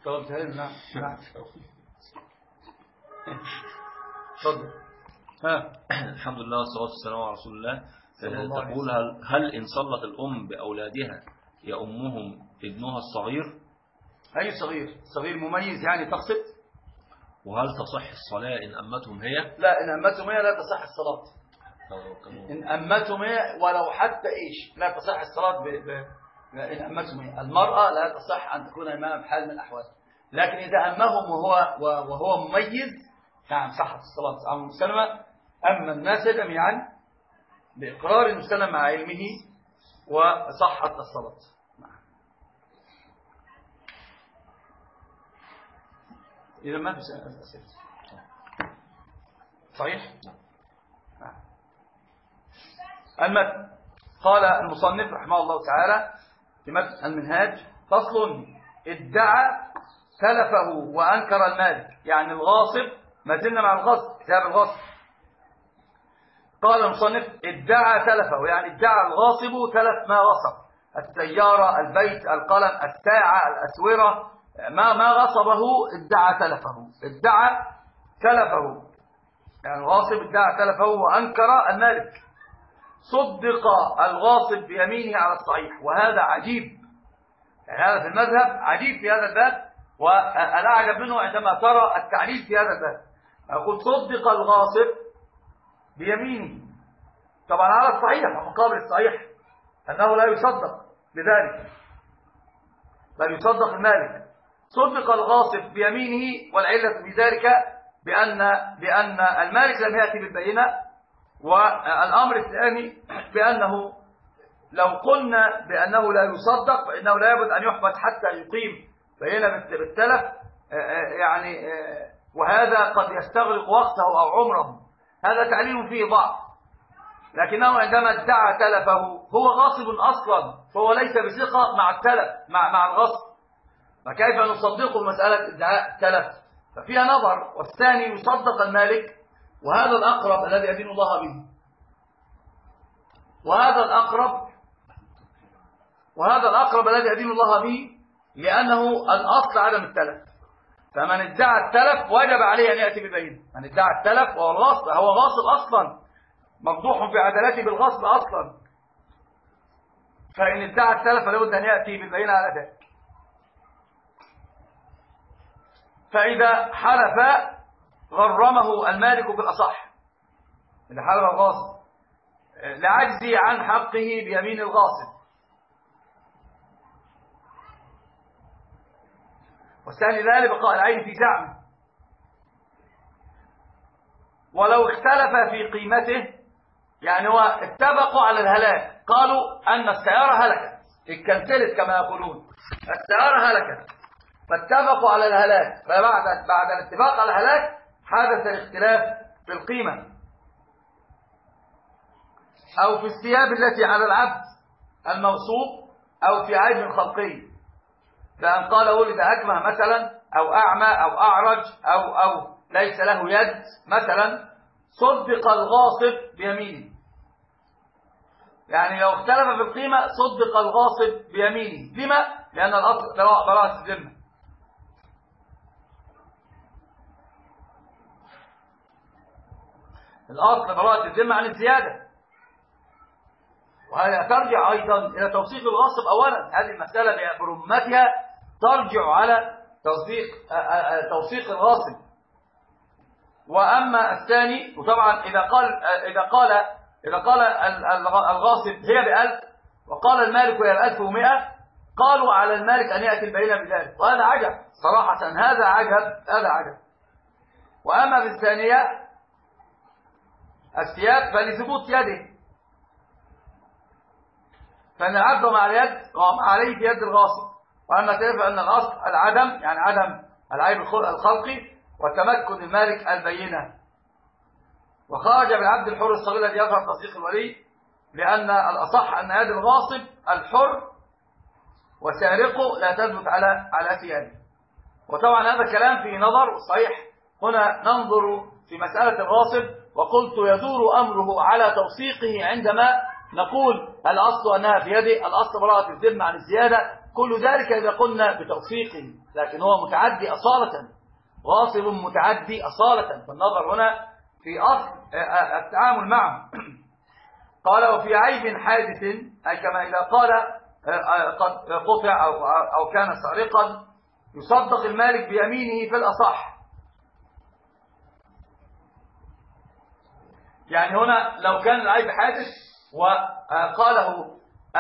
طب نعم نعم تفضل. الحمد لله والصلاة والسلام على رسول الله. تقول هل إن صلت الأم بأولادها يأمهم ابنها الصغير؟ أي صغير؟ صغير مميز يعني تقصد؟ وهل تصح الصلاة إن أمتهم هي؟ لا، إن أمتهم هي لا تصح الصلاة. إن أمتهم هي ولو حتى إيش لا تصح الصلاة إن أمتهم هي. المرأة لا تصح أن تكون إمامة بحال من الأحوال، لكن إذا أمهم وهو مميز نعم صحت الصلاة. عن مسلمة أما الناس جميعا بإقرار المسلم مع علمه وصحت الصلاة. إذا ما في أسئلة صحيح؟ المتن. قال المصنف رحمه الله تعالى في متن المنهاج: فصل: ادعى تلفه وأنكر المالك، يعني الغاصب، ما زلنا مع الغصب، كتاب الغصب. قال المصنف: ادعى تلفه، يعني ادعى الغاصب تلف ما غصب: السيارة، البيت، القلم، الساعة، الأسورة، ما غصبه ادعى تلفه. ادعى تلفه يعني الغاصب ادعى تلفه وأنكر المالك. صدق الغاصب بيمينه على الصحيح، وهذا عجيب، يعني هذا في المذهب عجيب في هذا الباب، والأعجب منه عندما ترى التعليل في هذا الباب. أقول صدق الغاصب بيمينه، طبعا على الصحيح ومقابل الصحيح أنه لا يصدق بذلك بل يصدق المالك. صدق الغاصب بيمينه، والعلة في ذلك بأن المالك لم يأتي بالبينة. والأمر الثاني بأنه لو قلنا بأنه لا يصدق فإنه لا يبد أن يحبس حتى يقيم بينة بالتلف، يعني وهذا قد يستغرق وقته أو عمره، هذا تعليل فيه ضعف. لكنه عندما ادعى تلفه هو غاصب أصلا، فهو ليس بثقة مع التلف مع الغصب، فكيف نصدقه مسألة ادعاء التلف؟ ففيها نظر. والثاني يصدق المالك، وهذا الأقرب الذي يدين الله به، وهذا الأقرب الذي يدين الله به، لأنه الأصل عدم التلف. فمن ادعى التلف وجب عليه أن يأتي ببينة. من ادعى التلف وهو الغصب، هو غاصب أصلا، مفضوح في عدالته بالغصب أصلا، فإن ادعى التلف فلابد أن يأتي بالبينة على ذلك. فإذا حلف غرمه المالك بالأصح، إذا حلف الغاصب لعجزه عن حقه بيمين الغاصب. والثاني ذلك بقاء العين في زعمه. ولو اختلف في قيمته، يعني هو اتفقوا على الهلاك، قالوا أن السيارة هلكت، اتكنسلت كما يقولون، السيارة هلكت، فاتفقوا على الهلاك، فبعد الاتفاق على الهلاك حدث الاختلاف في القيمة، أو في الثياب التي على العبد الموصوب، أو في عيب خلقي، فأن قال ولد أكمه مثلا، أو أعمى، أو أعرج، أو ليس له يد مثلا، صدق الغاصب بيمينه. يعني لو اختلف في القيمة صدق الغاصب بيمينه. لما؟ لأن الأصل براءة الذمة. الأصل براءة الذمة عن الزيادة، وهذا ترجع أيضا إلى توثيق الغاصب. أولا هذه المسألة برمتها ترجع على توثيق الغاصب. وأما الثاني، وطبعا إذا قال الغاصب هي ب1000 وقال المالك هي ب1100، قالوا على المالك أن يأتي البينة بذلك، وهذا عجب صراحة، هذا عجب. وأما في الثانية الثياب فلثبوت يده، فإن العبد مع اليد قام عليه في يد الغاصب. وأما تعرف أن الأصل العدم، يعني عدم العيب الخلقي، وتمكن المالك البينة. وخرج بالعبد الحر الصغير الذي يظهر تصديق الولي، لأن الأصح أن يد الغاصب الحر وسارقه لا تثبت على ثيابه. وطبعا هذا كلام فيه نظر، صحيح هنا ننظر في مسألة الغاصب، وقلت يدور أمره على توثيقه عندما نقول الأصل أنها في يده، الأصل براءة الذمة عن الزيادة، كل ذلك إذا قلنا بتوثيقه، لكن هو متعدي أصالة، غاصب متعدي أصالة، فالنظر هنا في أصل التعامل معه. قال وفي عيب حادث، أي كما إذا قال قد قطع أو كان سارقا يصدق المالك بيمينه في الأصح. يعني هنا لو كان العيب حادث وقاله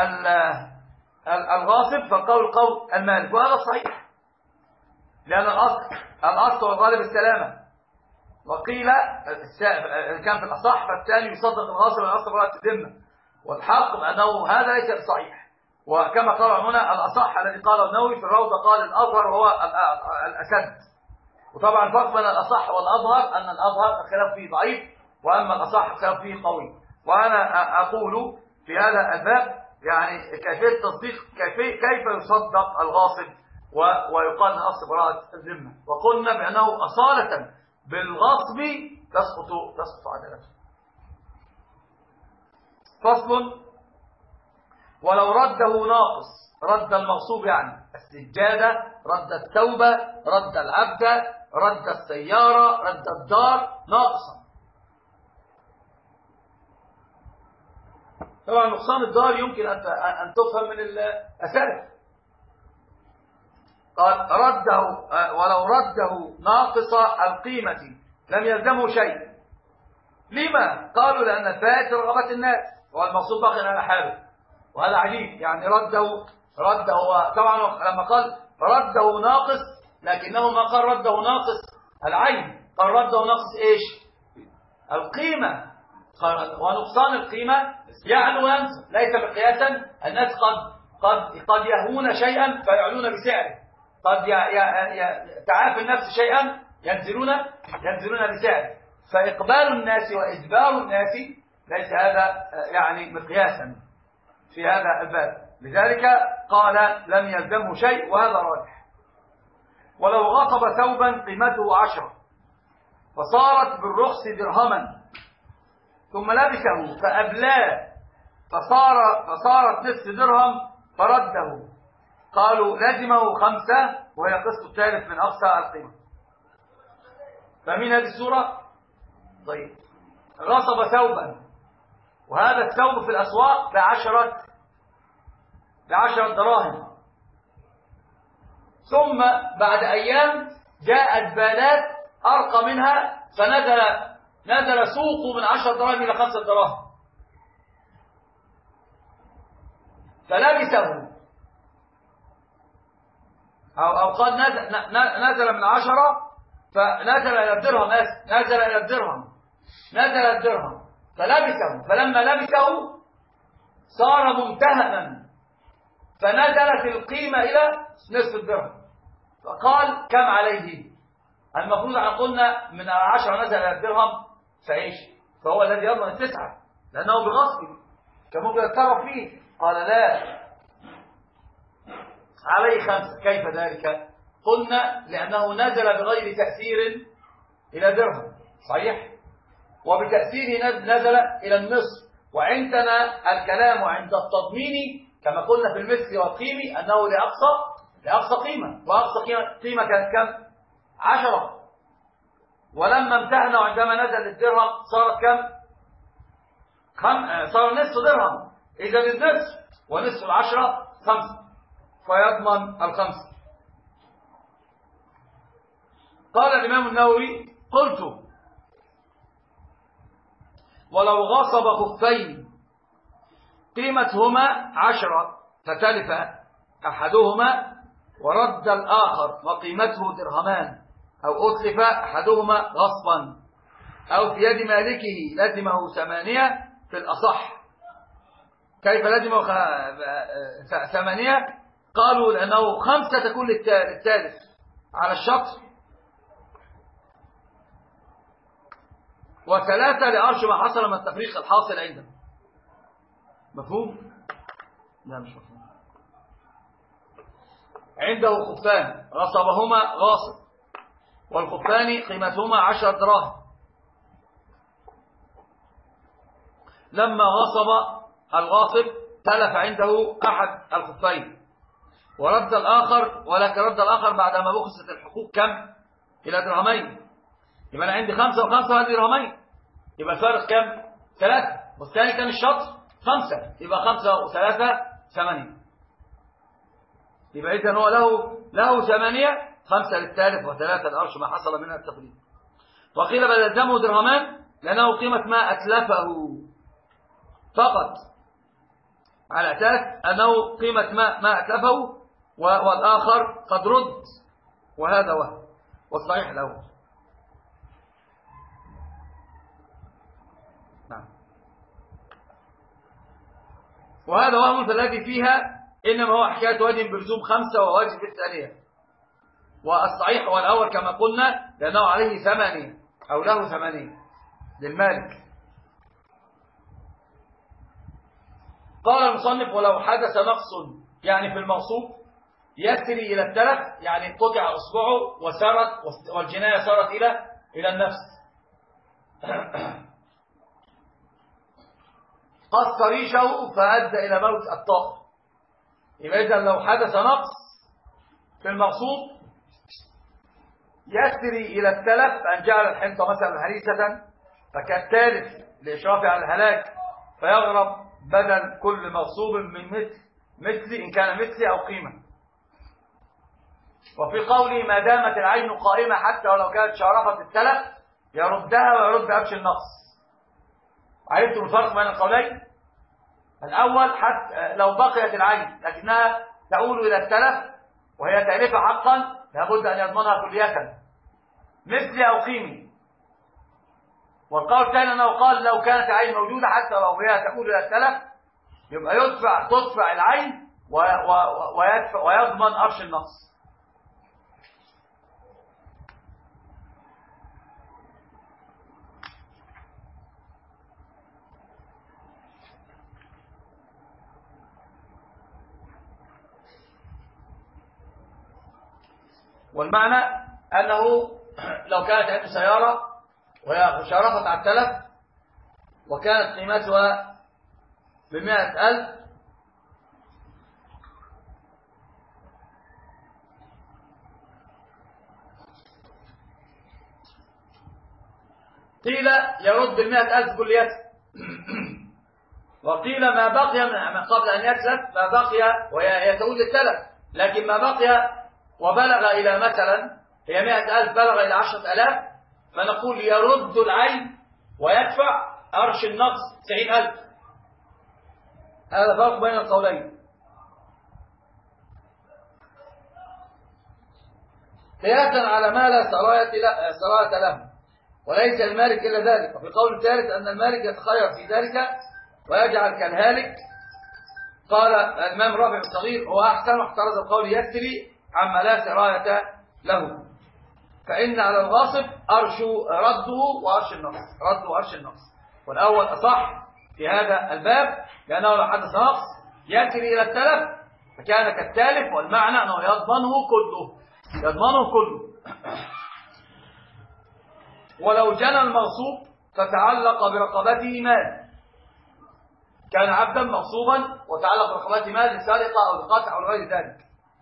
الغاصب فالقول قول المالك، وهذا صحيح، لأن الأصل والغالب السلامة، وقيل كان في الأصح فالثاني يصدق الغاصب الأصل براءة الذمة، والحق أنه هذا ليس بصحيح. وكما قال هنا الأصح الذي قاله النووي في الروضة قال الأظهر هو الأسد. وطبعا الفرق بين الأصح والأظهر أن الأظهر الخلاف فيه ضعيف، وأما الأصح الخلاف فيه قوي. وأنا أقول في هذا الباب يعني كيفية تصديق، كيف يصدق الغاصب ويقال من أصل براءة الذمة، وقلنا بأنه أصالة بالغصب تسقط عدالته. فصل ولو رده ناقص، رد المغصوب يعني السجادة، رد التوبة، رد العبد، رد السيارة، رد الدار ناقصا. طبعا نقصان الدار يمكن أن تفهم من الأسالف. قال رده ولو رده ناقص القيمة لم يلزمه شيء. لما؟ قالوا لأن الفائت رغبة الناس والمغصوب باقي على حاله، وهذا عجيب. يعني رده طبعا لما قال رده ناقص، لكنه ما قال رده ناقص العين، قال رده ناقص ايش؟ القيمة. ونقصان القيمة يعلو وينزل، ليس بقياسا. الناس قد يهون شيئا فيعلون بسعره، قد تعافي النفس شيئا ينزلون بسعره. فإقبال الناس وإجبار الناس ليس هذا يعني مقياسا في هذا الباب. لذلك قال لم يلزمه شيء، وهذا راجح. ولو غصب ثوبا قيمته 10 فصارت بالرخص درهما ثم لبسه فأبلاه فصارت نصف درهم فرده، قالوا لزمه 5 وهي قسط الثالث من أقصى القيمة. فمن هذه السورة؟ طيب، غصب ثوبا، وهذا الثوب في الأسواق ب10 دراهم، ثم بعد أيام جاءت بالات أرقى منها فنزل سوقه من 10 دراهم إلى 5 دراهم، فلبسه، أو قد نزل من 10 فنزل إلى الدرهم، نزل الدرهم فلبسه، فلما لبسه صار ممتهنا فنزلت القيمة إلى نصف الدرهم، فقال كم عليه؟ المفروض أن قلنا من 10 نزل إلى الدرهم فإيش؟ فهو الذي يضمن 9 لأنه بغصب، كان ممكن يتصرف فيه. قال لا، عليه 5. كيف ذلك؟ قلنا لأنه نزل بغير تأثير إلى درهم، صحيح، وبتأثيره نزل إلى النصف. وعندنا الكلام عند التضمين كما قلنا في المثل والقيمة أنه لأقصى قيمة، وأقصى قيمة كانت كم؟ 10. ولما امتهنوا عندما نزل الدرهم صارت كم؟ صار نصف درهم، إذا النصف ونصف 10 5، فيضمن 5. قال الإمام النووي قلت ولو غصب خفين قيمتهما 10 فتلف أحدهما ورد الآخر وقيمته درهمان، أو أتلف أحدهما غصبا، أو في يد مالكه لزمه 8 في الأصح. كيف لزمه 8؟ قالوا لأنه 5 تكون للثالث على الشخص، و3 لأرش ما حصل من التفريق الحاصل عنده. مفهوم؟ لا مش مفهوم. عنده خفان غصبهما غاصب، والخفان قيمتهما 10 دراهم. لما غصب الغاصب تلف عنده أحد الخفين ورد الآخر، ولكن رد الآخر بعدما بخست الحقوق كم؟ إلى درهمين. يبقى أنا عندي 5 و5 وهذه درهمين، يبقى الفارق كم؟ 3، والثاني كان الشطر 5، يبقى 5 و3 8. يبقى إذن هو له 8، 5 للثالث و3 الأرش ما حصل منها التقليد. وقيل بل يلزمه درهمان لأنه قيمة ما أتلفه فقط، على أساس أنه قيمة ما أتلفه، والآخر قد رد، وهذا وهم، والصحيح الأول. نعم. وهذا وهم فالذي فيها إنما هو حكاية واجب بلزوم 5 وواجب بالثانية، والصحيح هو الأول كما قلنا لأنه عليه 8 أو له 8 للمالك. قال المصنف ولو حدث نقص يعني في المغصوب يسري إلى التلف، يعني قطع أصبعه وسرت والجناية صارت إلى النفس، قص ريشه فأدى إلى موت الطائر. يبقى إذا لو حدث نقص في المغصوب يسري إلى التلف، أن جعل الحنطة مثلا هريسة فكالتالف لإشرافه على الهلاك فيغرب بدل كل مغصوب من مثل إن كان مثلي أو قيمة. وفي قوله ما دامت العين قائمة حتى ولو كانت شارفة التلف يردها ويرد أبش النقص. عرفتم الفرق بين القولين؟ الأول حتى لو بقيت العين لكنها تؤول إلى التلف وهي تالفة حقا لابد أن يضمنها كلية مثلي أو قيمي. والقول الثاني أنه قال لو كانت العين موجودة حتى لو هي تؤول إلى التلف يبقى تدفع العين ويضمن أرش النقص. والمعنى أنه لو كانت عنده سيارة وهي شارفت على التلف وكانت قيمتها ب100,000 قيل يرد ال100,000 كليته، وقيل ما بقي من قبل أن يتلف ما بقي وهي تؤول للتلف، لكن ما بقي وبلغ إلى مثلا هي 100,000 بلغ إلى 10,000 فنقول يرد العين ويدفع أرش النقص 90,000. هذا فرق بين القولين. قياسا على ما لا سراية له وليس المالك إلا ذلك. وفي قول الثالث أن المالك يتخير في ذلك ويجعل كالهالك. قال الإمام رافع الصغير هو أحسن، واحترز القول يسري عما لا سراية له، فإن على الغاصب رده وأرش النقص، والأول أصح في هذا الباب لأنه لو حدث نقص يسري إلى التلف فكان كالتالف، والمعنى أنه يضمنه كله. ولو جنى المغصوب فتعلق برقبته مال، كان عبدا مغصوبا وتعلق برقبته مال لسرقة أو لقطع أو غير ذلك،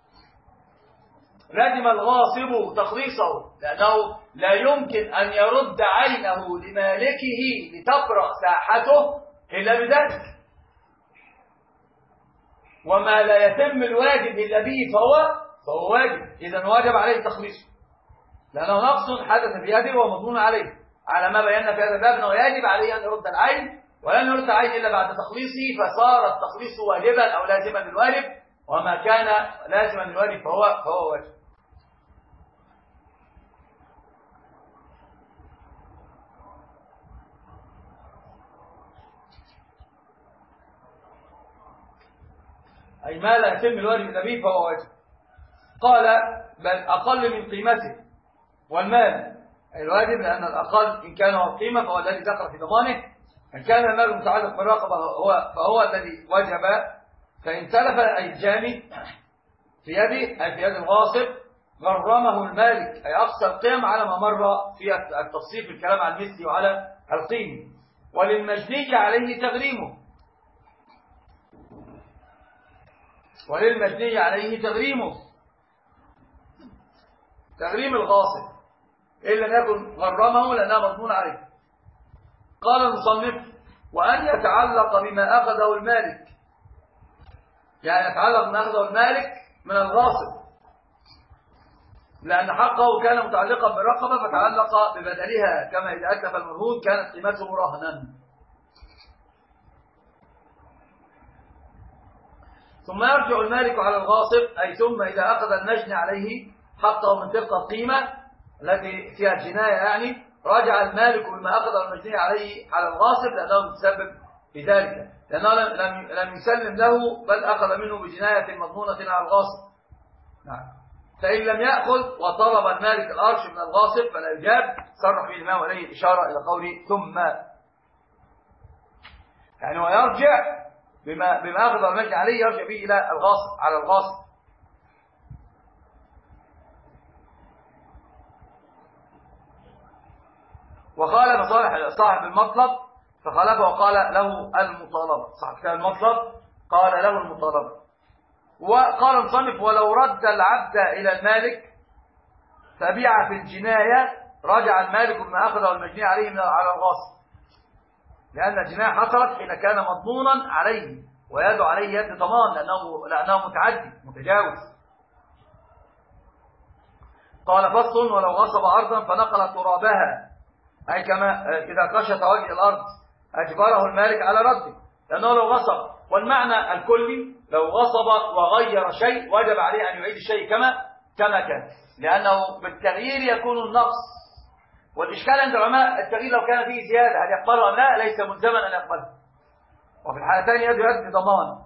لزم الغاصب تخليصه لأنه لا يمكن أن يرد عينه لمالكه لتبرأ ساحته إلا بذلك، وما لا يتم الواجب إلا به فهو واجب، إذن واجب عليه تخليصه لأنه نقص حدث في يده ومضمون عليه، على ما بينا في هذا الباب أنه يجب عليه أن يرد العين، ولن يرد العين إلا بعد تخليصه، فصار التخليص واجبا أو لازما للواجب، وما كان لازما للواجب فهو واجب. أي ما لا يتم الواجب إلا به فهو واجب. قال بل أقل من قيمته، والمال الواجب لأن الأقل إن كان هو القيمة فهو الذي دخل في ضمانه، إن كان المال متعلق بالرقبة فهو الذي وجب، فإن تلف أي الجاني في يده أي في يد الغاصب غرمه المالك أي أقصى القيم على ما مر في التفصيل في الكلام عن المثل وعلى القيم، وللمجني عليه تغريمه وللمجني عليه تغريم الغاصب إن لم يكن غرمه لأنها مضمون عليه. قال المصنف: وأن يتعلق بما أخذه المالك، يعني يتعلق بما أخذه المالك من الغاصب، لأن حقه كان متعلقا بالرقبة فتعلق ببدلها، كما إذا أتلف المرهون كانت قيمته رهنا. ثم يرجع المالك على الغاصب، أي ثم إذا أخذ المجني عليه حقه من تلك القيمة التي فيها الجناية، يعني رجع المالك بما أخذ المجني عليه على الغاصب لأنه متسبب في ذلك، لأنه لم يسلم له بل أخذ منه بجناية مضمونة على الغاصب. نعم. فإن لم يأخذ وطلب المالك الأرش من الغاصب فلا يجاب، صرح به الإمام عليه الإشارة إلى قوله ثم، يعني هو يرجع بما أخذ المجني عليه، يرجع به إلى الغاصب على الغاصب. وقال صاحب المطلب فخالفه وقال له المطالبة، صاحب كتاب المطلب قال له المطالبة. وقال المصنف: ولو رد العبد إلى المالك فبيع في الجناية رجع المالك بما أخذه المجني عليه على الغاصب، لأن الجناية حصلت حين كان مضمونا عليه ويد عليه يد ضمان، لأنه متعدي متجاوز. قال: فصل: ولو غصب أرضا فنقل ترابها، أي كما إذا قشط وجه الأرض أجبره المالك على رده، لأنه لو غصب، والمعنى الكلي لو غصب وغير شيء وجب عليه أن يعيد الشيء كما كان، لأنه بالتغيير يكون النقص. والإشكال عند العلماء التغيير لو كان فيه زيادة هل يقبله أم لا؟ ليس ملزما أن يقبله، وفي الحالتين يد ضمان.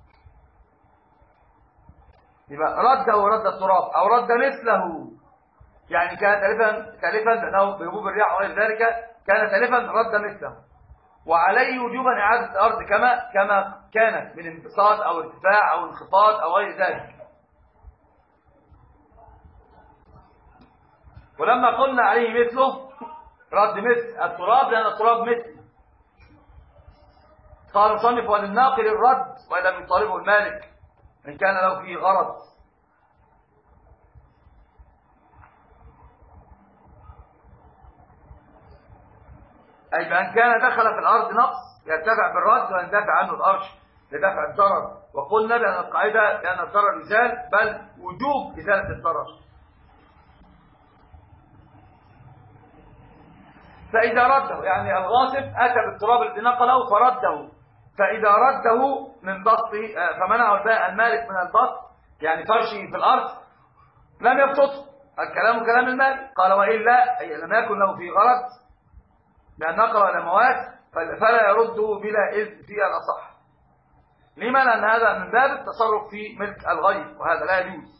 يبقى رده رد التراب أو رد مثله، يعني كان تلفا لأنه بهبوب الرياح وغير ذلك كان تلفا، رد مثله، وعليه وجوبا إعادة الأرض كما كانت من انبساط أو ارتفاع أو انخفاض أو غير ذلك. ولما قلنا عليه مثله رد مثل التراب لأن التراب مثل. قال المصنف: وللناقل الرد وإن لم يطالبه المالك إن كان له فيه غرض. أي بأن كان دخل في الأرض نقص يرتفع بالرد ويندفع عنه الأرش لدفع الضرر. وقلنا بأن القاعدة لأن الضرر يزال، بل وجوب إزالة الضرر. فإذا رده، يعني الغاصب أتى بالتراب الذي نقله فرده، فإذا رده من بسط فمنعه المالك من البسط، يعني فرشه في الأرض، لم يبسطه. الكلام كلام المالك. قال: وإلا أي لم يكن له في غرض بأن نقل الأموات فلا يرده بلا إذن في الأصح. لما؟ لأن هذا من باب التصرف في ملك الغير، وهذا لا يجوز.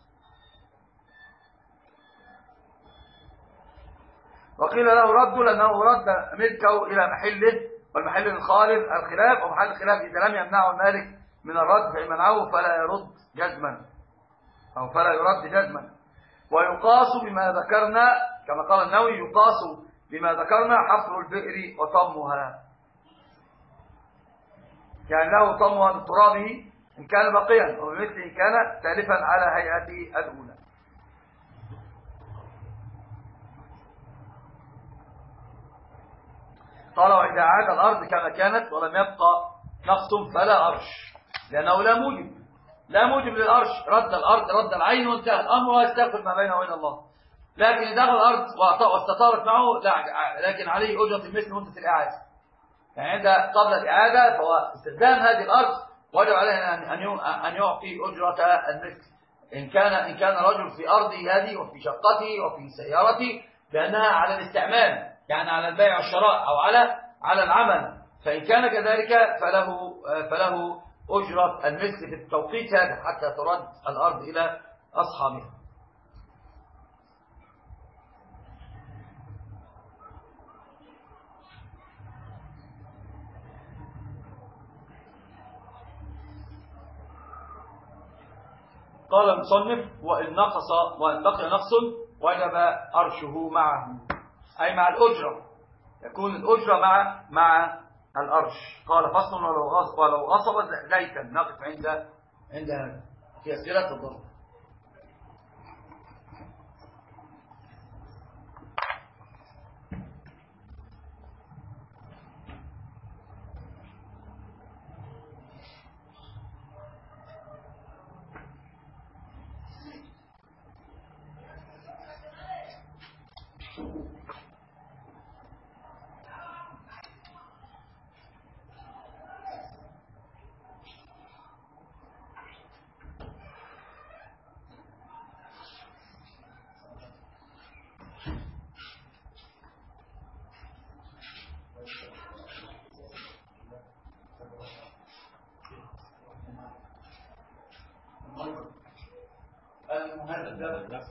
وقيل له رد لأنه رد ملكه إلى محله، والمحل الخالف الخلاف، ومحل الخلاف إذا لم يمنعه المالك من الرد فإن منعه فلا يرد جزما أو فلا يرد جزما. ويقاس بما ذكرنا كما قال النووي: يقاس بما ذكرنا حفر البئر وطمها، يعني له طمها من ترابه إن كان بقيا، وبمثله إن كان تالفا على هيئته الأولى. قال: وإذا عاد الأرض كما كانت ولم يبقى نقص فلا أرش، لأنه لا موجب للأرش. رد الأرض رد العين وانتهى الأمر ويستغفر ما بينه وبين الله. لكن إذا دخل الأرض واستطارت معه لكن عليه أجرة المثل مدة الإعادة، يعني قبل الإعادة فهو استخدام هذه الأرض وجب عليه أن يعطي أجرة المثل إن كان رجل في أرضه هذه وفي شقته وفي سيارته بأنها على الاستعمال، يعني على البيع والشراء أو على العمل، فإن كان كذلك فله أجرة المثل في التوقيت هذا حتى ترد الأرض إلى أصحابها. قال المصنف: وإن بقي نقص وجب أرشه معه، أي مع الأجرة، يكون الأجرة مع الأرش. قال: فصل: ولو غصب زيتا. نقف عند هذا. في أسئلة تفضل. المهذب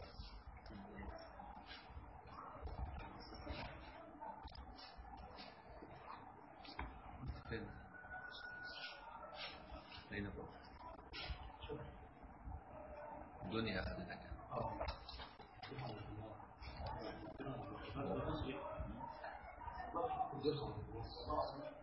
الدنيا خلتك